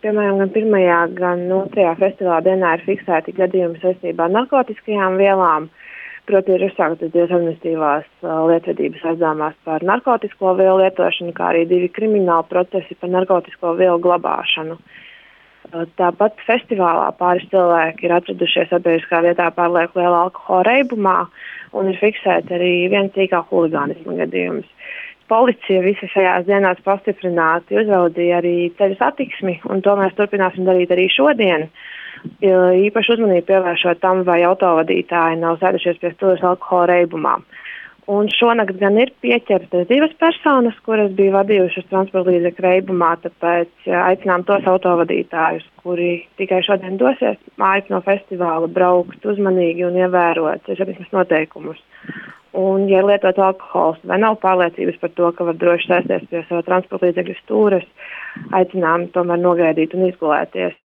piemēram, gan pirmajā, gan otrajā festivāla dienā ir fiksēti gadījumi saistībā ar narkotiskajām vielām. Proti ir uzsāktas 2 administratīvās lietvedības aizdomās par narkotisko vielu lietošanu, kā arī 2 krimināli procesi par narkotisko vielu glabāšanu. Tāpat festivālā pāris cilvēki ir atradušies sabiedriskā vietā pārlieku lielā alkohola reibumā un ir fiksēts arī viens tīkā huligānisma gadījums. Policija visas šajās dienās pastiprināti uzraudzīja arī ceļu satiksmi, un to mēs turpināsim darīt arī šodien. Īpaši uzmanību pievēršot tam, vai autovadītāji nav sēdušies pie stūres alkohola reibumā. Un šonakt gan ir pieķertas 2 personas, kuras bija vadījušas transporta līdzekļu reibumā, tāpēc aicinām tos autovadītājus, kuri tikai šodien dosies mājas no festivāla, braukt uzmanīgi un ievērot ceļu satiksmes noteikumus. Un, ja lietot alkohols vai nav pārliecības par to, ka var droši sēsties pie sava transporta līdzekļu stūres, aicinām tomēr nogaidīt un izgulēties.